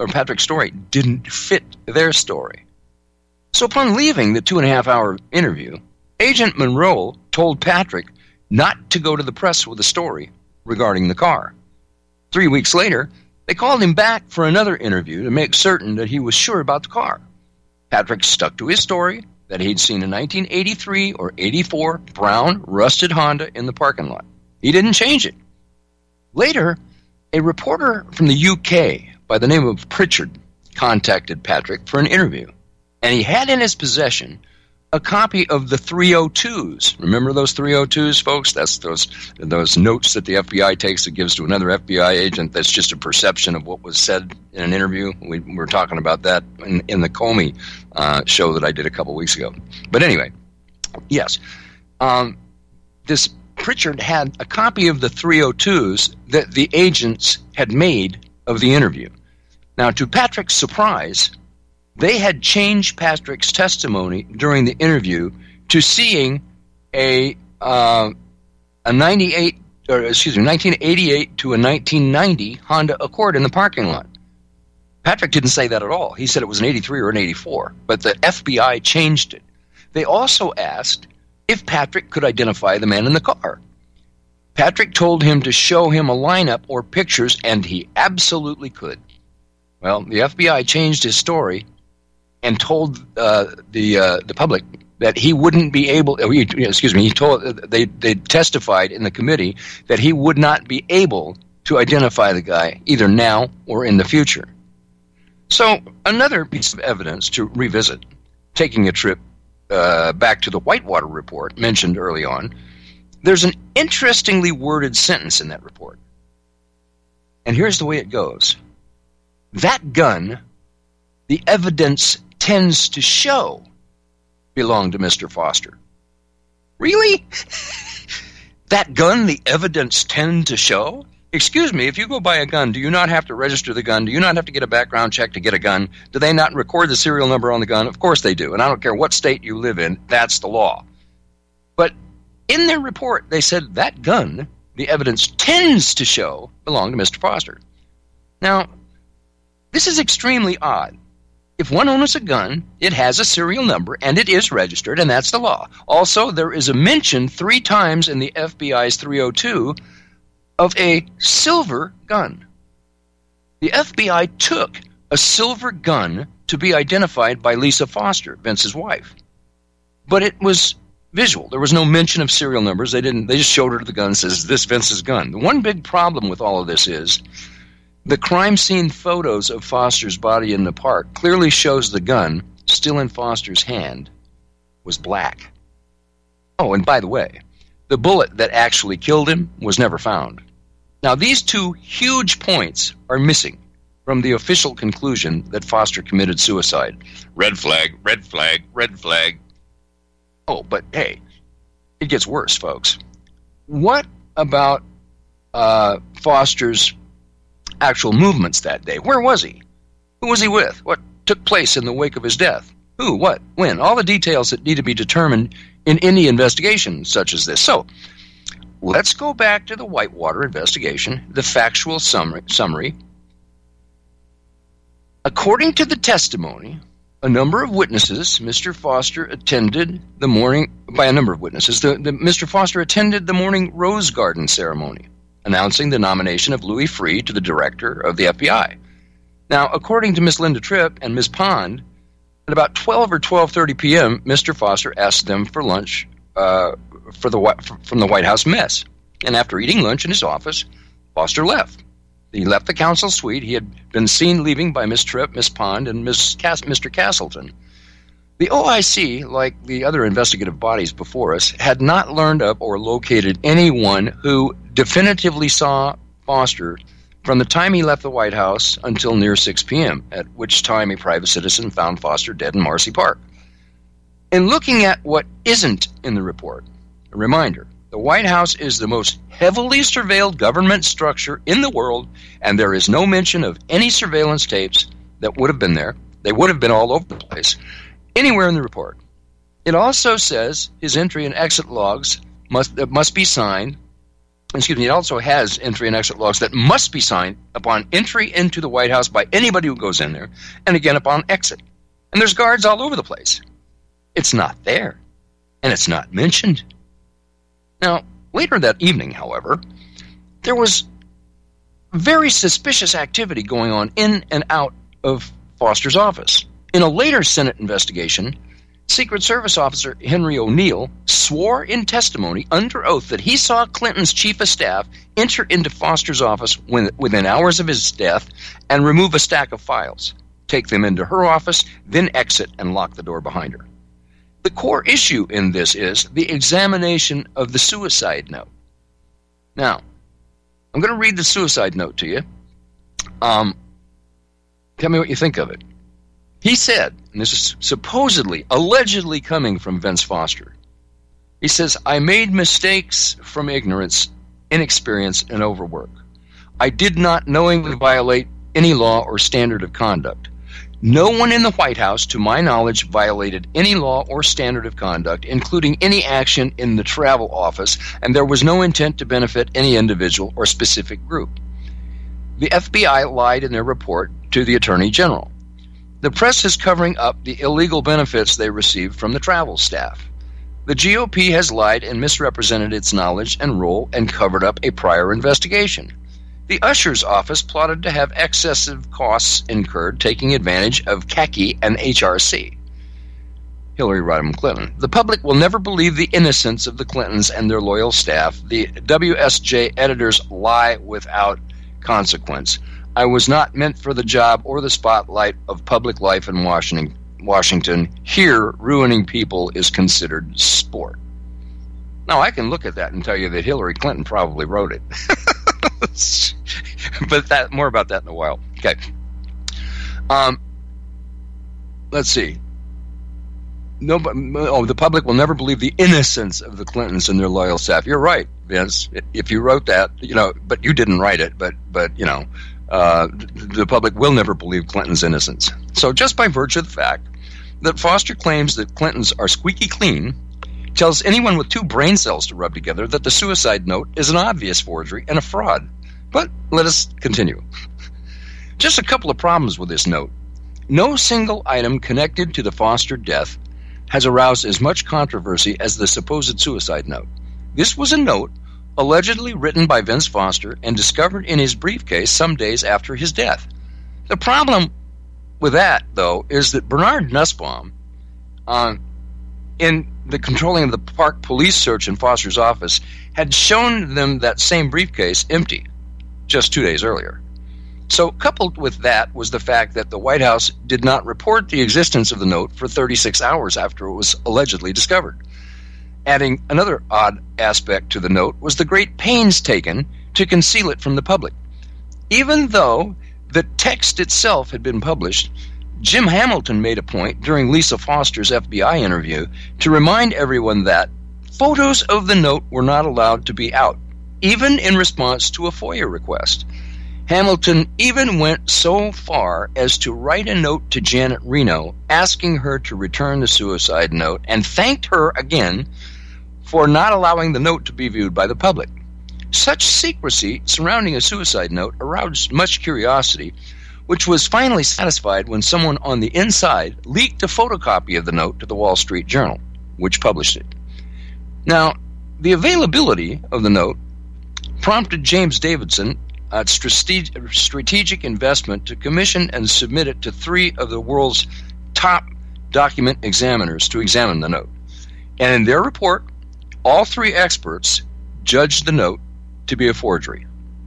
Speaker 1: didn't fit their story. So upon leaving the 2.5-hour interview, Agent Monroe told Patrick not to go to the press with a story regarding the car. 3 weeks later, they called him back for another interview to make certain that he was sure about the car. Patrick stuck to his story that he'd seen a 1983 or 84 brown, rusted Honda in the parking lot. He didn't change it. Later, a reporter from the UK by the name of Pritchard contacted Patrick for an interview, and he had in his possession a copy of the 302s. Remember those 302s, folks? That's those notes that the FBI takes that gives to another FBI agent. That's just a perception of what was said in an interview. We were talking about that in the Comey show that I did a couple weeks ago. But anyway, yes, this Pritchard had a copy of the 302s that the agents had made of the interview. Now, to Patrick's surprise, they had changed Patrick's testimony during the interview to seeing a 1988 to a 1990 Honda Accord in the parking lot. Patrick didn't say that at all. He said it was an 83 or an 84, but the FBI changed it. They also asked if Patrick could identify the man in the car. Patrick told him to show him a lineup or pictures, and he absolutely could. Well, the FBI changed his story and told the public that he wouldn't be able. He told they testified in the committee that he would not be able to identify the guy either now or in the future. So another piece of evidence to revisit, taking a trip back to the Whitewater report mentioned early on. There's an interestingly worded sentence in that report. And here's the way it goes. That gun, the evidence tends to show, belonged to Mr. Foster. Really? That gun, the evidence tend to show? Excuse me, if you go buy a gun, do you not have to register the gun? Do you not have to get a background check to get a gun? Do they not record the serial number on the gun? Of course they do. And I don't care what state you live in, that's the law. But in their report, they said that gun, the evidence tends to show, belonged to Mr. Foster. Now, this is extremely odd. If one owns a gun, it has a serial number, and it is registered, and that's the law. Also, there is a mention 3 times in the FBI's 302 of a silver gun. The FBI took a silver gun to be identified by Lisa Foster, Vince's wife. But it was visual. There was no mention of serial numbers. They just showed her the gun and says, this Vince's gun. The one big problem with all of this is the crime scene photos of Foster's body in the park clearly shows the gun, still in Foster's hand, was black. Oh, and by the way, the bullet that actually killed him was never found. Now, these 2 huge points are missing from the official conclusion that Foster committed suicide. Red flag, red flag, red flag. Oh, but hey, it gets worse, folks. What about Foster's actual movements that day? Where was he? Who was he with? What took place in the wake of his death? Who, what, when? All the details that need to be determined in any investigation such as this. So, let's go back to the Whitewater investigation, the factual summary. According to the testimony, a number of witnesses, Mr. Foster attended the morning, by a number of witnesses, Mr. Foster attended the morning Rose Garden ceremony, announcing the nomination of Louis Freeh to the director of the FBI. Now, according to Miss Linda Tripp and Ms. Pond, at about 12 or 12:30 p.m., Mr. Foster asked them for lunch from the White House mess. And after eating lunch in his office, Foster left. He left the council suite. He had been seen leaving by Miss Tripp, Miss Pond, and Mr. Castleton. The OIC, like the other investigative bodies before us, had not learned of or located anyone who definitively saw Foster from the time he left the White House until near 6 p.m., at which time a private citizen found Foster dead in Marcy Park. In looking at what isn't in the report, a reminder, the White House is the most heavily surveilled government structure in the world, and there is no mention of any surveillance tapes that would have been there. They would have been all over the place, anywhere in the report. It also says his entry and exit logs must be signed. It also has entry and exit logs that must be signed upon entry into the White House by anybody who goes in there, and again upon exit. And there's guards all over the place. It's not there, and it's not mentioned. Now, later that evening, however, there was very suspicious activity going on in and out of Foster's office. In a later Senate investigation, Secret Service officer Henry O'Neill swore in testimony under oath that he saw Clinton's chief of staff enter into Foster's office within hours of his death and remove a stack of files, take them into her office, then exit and lock the door behind her. The core issue in this is the examination of the suicide note. Now, I'm going to read the suicide note to you. Tell me what you think of it. He said, and this is supposedly, allegedly coming from Vince Foster, he says, I made mistakes from ignorance, inexperience, and overwork. I did not knowingly violate any law or standard of conduct. No one in the White House, to my knowledge, violated any law or standard of conduct, including any action in the travel office, and there was no intent to benefit any individual or specific group. The FBI lied in their report to the Attorney General. The press is covering up the illegal benefits they received from the travel staff. The GOP has lied and misrepresented its knowledge and role and covered up a prior investigation. The Usher's office plotted to have excessive costs incurred taking advantage of CACI and HRC. Hillary Rodham Clinton. The public will never believe the innocence of the Clintons and their loyal staff. The WSJ editors lie without consequence. I was not meant for the job or the spotlight of public life in Washington. Here, ruining people is considered sport. Now, I can look at that and tell you that Hillary Clinton probably wrote it. But more about that in a while. Okay. Let's see. The public will never believe the innocence of the Clintons and their loyal staff. You're right, Vince. If you wrote that, but you didn't write it. But the public will never believe Clinton's innocence. So just by virtue of the fact that Foster claims that Clintons are squeaky clean, tells anyone with 2 brain cells to rub together that the suicide note is an obvious forgery and a fraud. But let us continue. Just a couple of problems with this note. No single item connected to the Foster death has aroused as much controversy as the supposed suicide note. This was a note allegedly written by Vince Foster and discovered in his briefcase some days after his death. The problem with that, though, is that Bernard Nussbaum, in the controlling of the Park police search in Foster's office, had shown them that same briefcase empty just 2 days earlier. So coupled with that was the fact that the White House did not report the existence of the note for 36 hours after it was allegedly discovered. Adding another odd aspect to the note was the great pains taken to conceal it from the public. Even though the text itself had been published, Jim Hamilton made a point during Lisa Foster's FBI interview to remind everyone that photos of the note were not allowed to be out, even in response to a FOIA request. Hamilton even went so far as to write a note to Janet Reno asking her to return the suicide note and thanked her again for not allowing the note to be viewed by the public. Such secrecy surrounding a suicide note aroused much curiosity, which was finally satisfied when someone on the inside leaked a photocopy of the note to the Wall Street Journal, which published it. Now, the availability of the note prompted James Davidson, a strategic investment, to commission and submit it to 3 of the world's top document examiners to examine the note. And in their report, all 3 experts judged the note to be a forgery.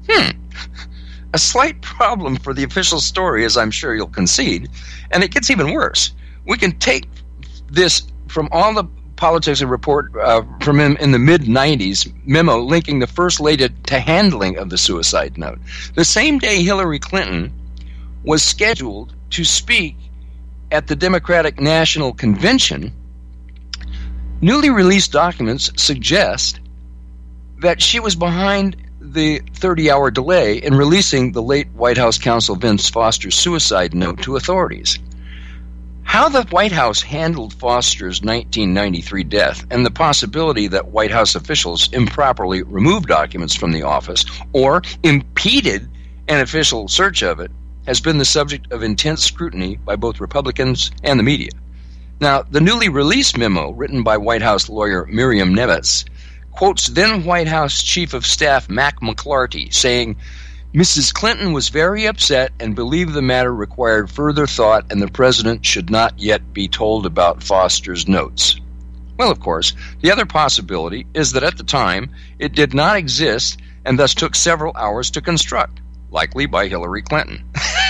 Speaker 1: A slight problem for the official story, as I'm sure you'll concede, and it gets even worse. We can take this from all the politics and report from him in the mid-'90s memo linking the First Lady to handling of the suicide note. The same day Hillary Clinton was scheduled to speak at the Democratic National Convention, newly released documents suggest that she was behind the 30-hour delay in releasing the late White House counsel Vince Foster's suicide note to authorities. How the White House handled Foster's 1993 death and the possibility that White House officials improperly removed documents from the office or impeded an official search of it has been the subject of intense scrutiny by both Republicans and the media. Now, the newly released memo written by White House lawyer Miriam Nevitz quotes then White House Chief of Staff Mac McClarty saying, Mrs. Clinton was very upset and believed the matter required further thought and the president should not yet be told about Foster's notes. Well, of course, the other possibility is that at the time it did not exist and thus took several hours to construct, likely by Hillary Clinton.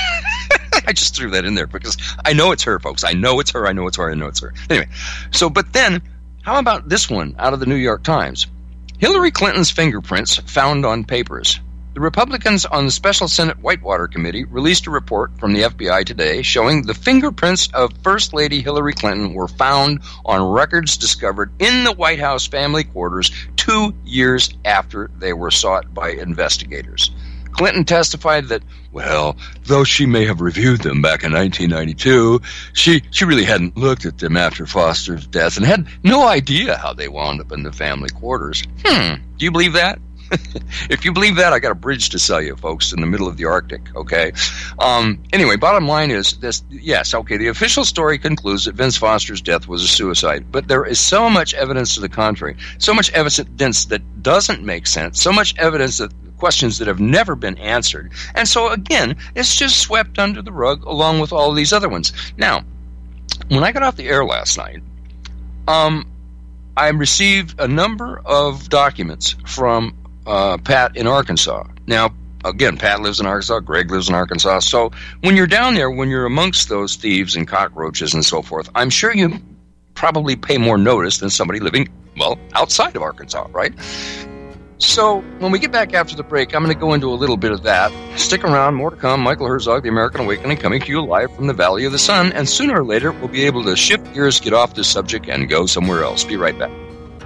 Speaker 1: I just threw that in there because I know it's her, folks. I know it's her. Anyway, but then, how about this one out of the New York Times? Hillary Clinton's fingerprints found on papers. The Republicans on the Special Senate Whitewater Committee released a report from the FBI today showing the fingerprints of First Lady Hillary Clinton were found on records discovered in the White House family quarters 2 years after they were sought by investigators. Clinton testified that, well, though she may have reviewed them back in 1992, she really hadn't looked at them after Foster's death and had no idea how they wound up in the family quarters. Do you believe that? If you believe that, I got a bridge to sell you, folks, in the middle of the Arctic, okay? Anyway, bottom line is this. Yes, okay, the official story concludes that Vince Foster's death was a suicide, but there is so much evidence to the contrary, so much evidence that doesn't make sense, so much evidence that questions that have never been answered. And so, again, it's just swept under the rug along with all of these other ones. Now, when I got off the air last night, I received a number of documents from Pat in Arkansas. Now, again, Pat lives in Arkansas, Greg lives in Arkansas. So when you're down there, when you're amongst those thieves and cockroaches and so forth, I'm sure you probably pay more notice than somebody living, well, outside of Arkansas, right? So when we get back after the break, I'm going to go into a little bit of that. Stick around, more to come. Michael Herzog, The American Awakening, coming to you live from the Valley of the Sun. And sooner or later, we'll be able to shift gears, get off this subject, and go somewhere else. Be right back.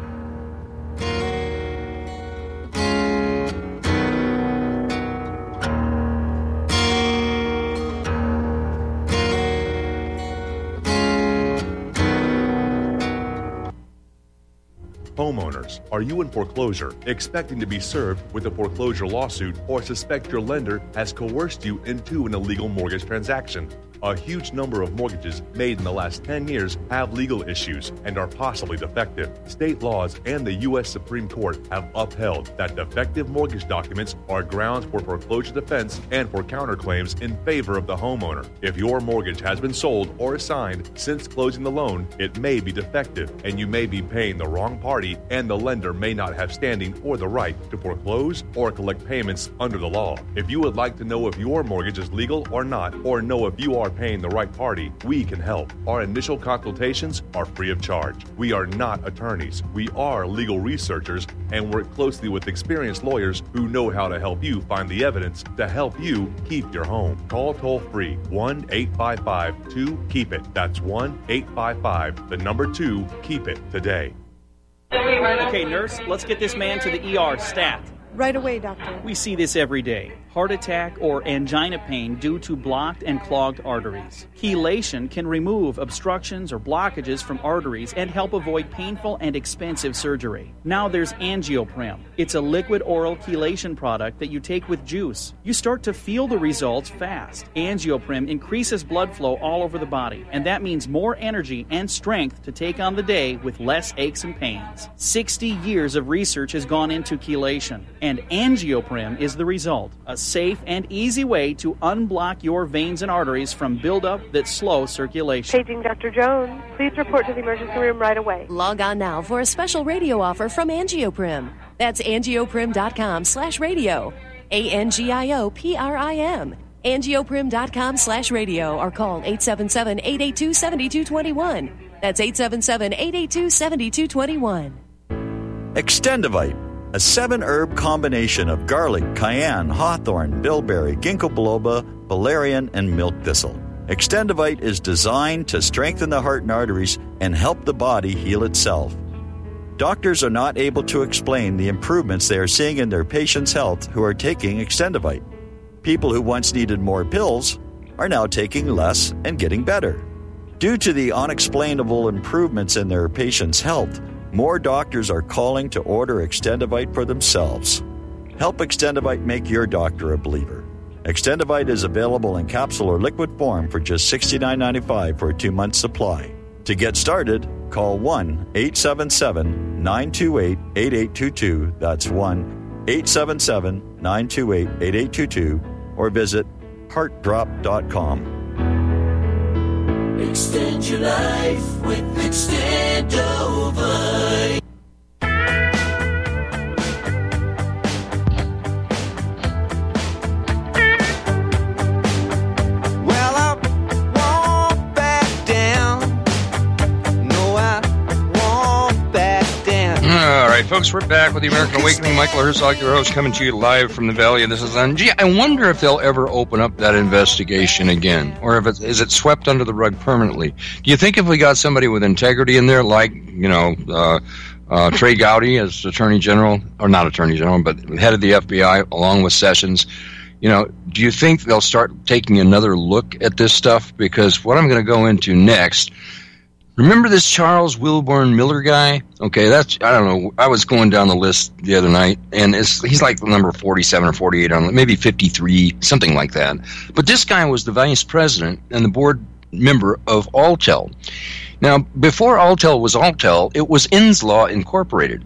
Speaker 13: Homeowners, are you in foreclosure, expecting to be served with a foreclosure lawsuit, or suspect your lender has coerced you into an illegal mortgage transaction? A huge number of mortgages made in the last 10 years have legal issues and are possibly defective. State laws and the U.S. Supreme Court have upheld that defective mortgage documents are grounds for foreclosure defense and for counterclaims in favor of the homeowner. If your mortgage has been sold or assigned since closing the loan, it may be defective and you may be paying the wrong party, and the lender may not have standing or the right to foreclose or collect payments under the law. If you would like to know if your mortgage is legal or not, or know if you are paying the right party, we can help. Our initial consultations are free of charge. We are not attorneys. We are legal researchers and work closely with experienced lawyers who know how to help you find the evidence to help you keep your home. Call toll-free 1-855-2-KEEP-IT. That's 1-855-2-KEEP-IT today.
Speaker 14: Okay, nurse, let's get this man to the ER stat.
Speaker 15: Right away, doctor.
Speaker 14: We see this every day. Heart attack or angina pain due to blocked and clogged arteries. Chelation can remove obstructions or blockages from arteries and help avoid painful and expensive surgery. Now there's Angioprim. It's a liquid oral chelation product that you take with juice. You start to feel the results fast. Angioprim increases blood flow all over the body, and that means more energy and strength to take on the day with less aches and pains. 60 years of research has gone into chelation, and Angioprim is the result. A safe and easy way to unblock your veins and arteries from buildup that slow circulation.
Speaker 15: Paging Dr. Jones. Please report to the emergency room right away.
Speaker 16: Log on now for a special radio offer from Angioprim. That's angioprim.com/radio. ANGIOPRIM. Angioprim.com/radio or call 877-882-7221. That's 877-882-7221.
Speaker 10: Extendivite, a 7-herb combination of garlic, cayenne, hawthorn, bilberry, ginkgo biloba, valerian, and milk thistle. Extendivite is designed to strengthen the heart and arteries and help the body heal itself. Doctors are not able to explain the improvements they are seeing in their patients' health who are taking Extendivite. People who once needed more pills are now taking less and getting better. Due to the unexplainable improvements in their patients' health, more doctors are calling to order Extendivite for themselves. Help Extendivite make your doctor a believer. Extendivite is available in capsule or liquid form for just $69.95 for a 2-month supply. To get started, call 1-877-928-8822. That's 1-877-928-8822. Or visit heartdrop.com.
Speaker 6: Extend your life with Extendovite.
Speaker 17: Well, I won't back down. No, I won't back down.
Speaker 1: All right, folks, we're back with the American Awakening. Michael Herzog, your host, coming to you live from the Valley of the Sun. Gee, I wonder if they'll ever open up that investigation again, or if is it swept under the rug permanently? Do you think if we got somebody with integrity in there, like, Trey Gowdy as Attorney General, or not Attorney General, but head of the FBI, along with Sessions, do you think they'll start taking another look at this stuff? Because what I'm going to go into next, Remember this Charles Wilborn Miller guy? Okay, I don't know. I was going down the list the other night, and he's like number 47 or 48 on maybe 53, something like that. But this guy was the vice president and the board member of Alltel. Now, before Alltel was Alltel, it was Inslaw Incorporated.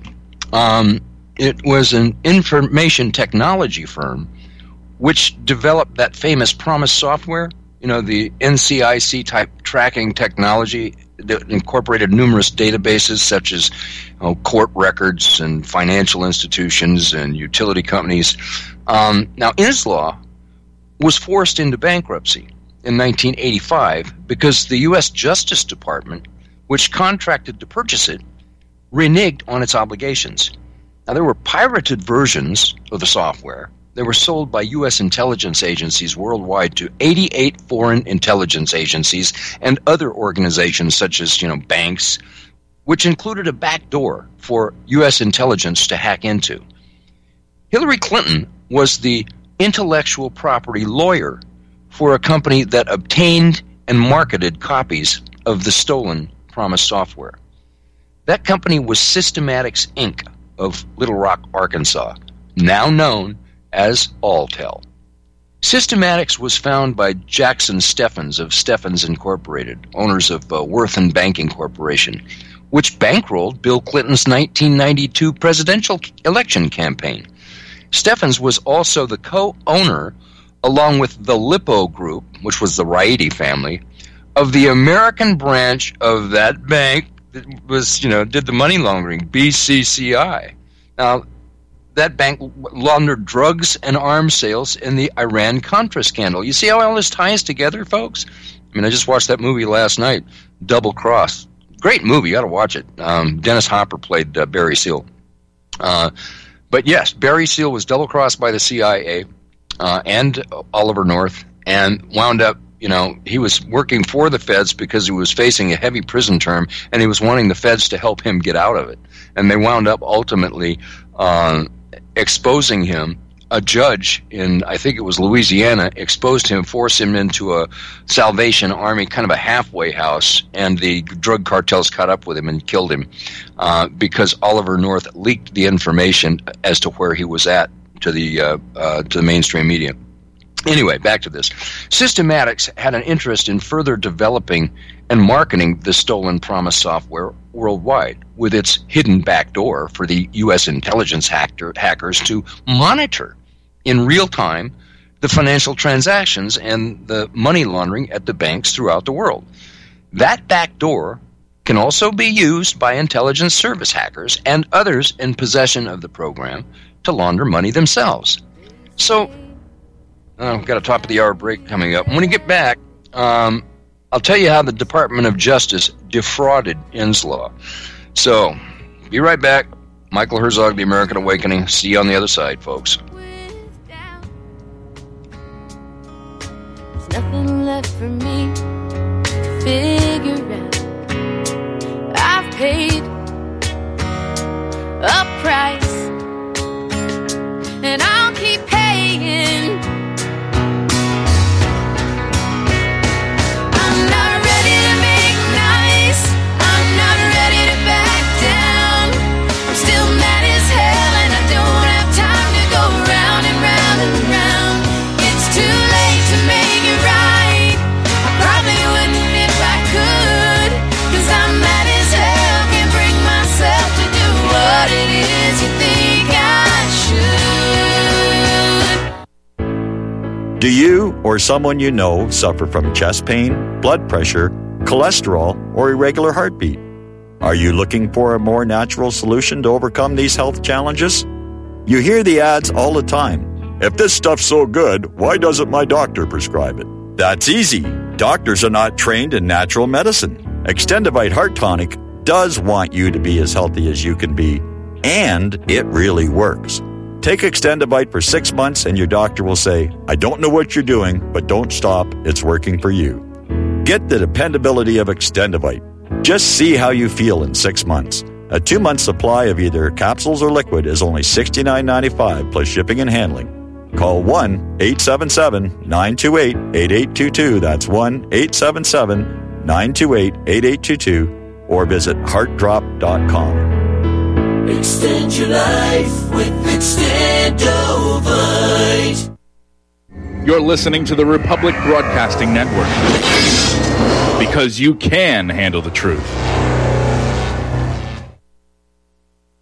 Speaker 1: It was an information technology firm which developed that famous PROMIS software, the NCIC-type tracking technology that incorporated numerous databases such as court records and financial institutions and utility companies. Now, Inslaw was forced into bankruptcy in 1985 because the U.S. Justice Department, which contracted to purchase it, reneged on its obligations. Now, there were pirated versions of the software. They were sold by U.S. intelligence agencies worldwide to 88 foreign intelligence agencies and other organizations such as, banks, which included a backdoor for U.S. intelligence to hack into. Hillary Clinton was the intellectual property lawyer for a company that obtained and marketed copies of the stolen PROMIS software. That company was Systematics, Inc. of Little Rock, Arkansas, now known as Alltel. Systematics was founded by Jackson Steffens of Steffens Incorporated, owners of Worth and Banking Corporation, which bankrolled Bill Clinton's 1992 presidential election campaign. Steffens was also the co-owner, along with the Lippo Group, which was the Raiti family, of the American branch of that bank that was, did the money laundering, BCCI. Now, that bank laundered drugs and arms sales in the Iran-Contra scandal. You see how all this ties together, folks? I just watched that movie last night, Double Cross. Great movie. You got to watch it. Dennis Hopper played Barry Seal. But yes, Barry Seal was double-crossed by the CIA and Oliver North, and wound up, he was working for the feds because he was facing a heavy prison term, and he was wanting the feds to help him get out of it. And they wound up ultimately exposing him. A judge in, I think it was Louisiana, exposed him, forced him into a Salvation Army, kind of a halfway house, and the drug cartels caught up with him and killed him because Oliver North leaked the information as to where he was at to the mainstream media. Anyway, back to this. Systematics had an interest in further developing and marketing the stolen PROMIS software worldwide, with its hidden backdoor for the U.S. intelligence hackers to monitor in real time the financial transactions and the money laundering at the banks throughout the world. That backdoor can also be used by intelligence service hackers and others in possession of the program to launder money themselves. So, we've got a top of the hour break coming up. When we get back, I'll tell you how the Department of Justice defrauded Inslaw. So, be right back. Michael Herzog, The American Awakening. See you on the other side, folks.
Speaker 6: There's nothing left for me to figure out. I've paid a price, and I'll keep paying.
Speaker 10: Do you or someone you know suffer from chest pain, blood pressure, cholesterol, or irregular heartbeat? Are you looking for a more natural solution to overcome these health challenges? You hear the ads all the time. If this stuff's so good, why doesn't my doctor prescribe it? That's easy. Doctors are not trained in natural medicine. Extendivite Heart Tonic does want you to be as healthy as you can be, and it really works. Take Extendivite for 6 months and your doctor will say, I don't know what you're doing, but don't stop. It's working for you. Get the dependability of Extendivite. Just see how you feel in 6 months. A 2-month supply of either capsules or liquid is only $69.95 plus shipping and handling. Call 1-877-928-8822. That's 1-877-928-8822 or visit heartdrop.com.
Speaker 17: Extend your life with Extendovite.
Speaker 18: You're listening to the Republic Broadcasting Network, because you can handle the truth.